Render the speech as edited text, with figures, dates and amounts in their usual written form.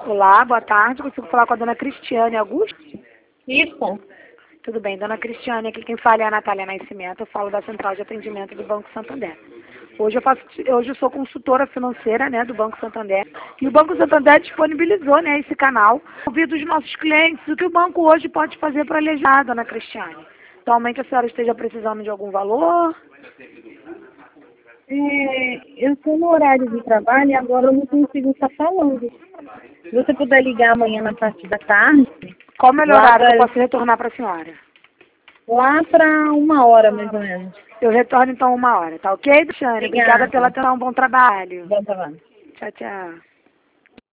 Olá, boa tarde. Consigo falar com a dona Cristiane Augusto? Isso. Tudo bem, dona Cristiane, aqui quem fala é a Natália Nascimento, eu falo da Central de Atendimento do Banco Santander. Hoje eu sou consultora financeira, né, do Banco Santander, e o Banco Santander disponibilizou, né, esse canal, ouvir dos nossos clientes o que o banco hoje pode fazer para alejar, dona Cristiane. Atualmente a senhora esteja precisando de algum valor? Eu estou no horário de trabalho e agora eu não consigo estar falando. Se você puder ligar amanhã na parte da tarde, Qual o melhor horário que eu posso retornar para a senhora? lá para 1 hora mais ou menos. Eu retorno então 1 hora, tá ok, Cristiane? Obrigada pela atenção, bom trabalho. Bom trabalho. Tchau, tchau.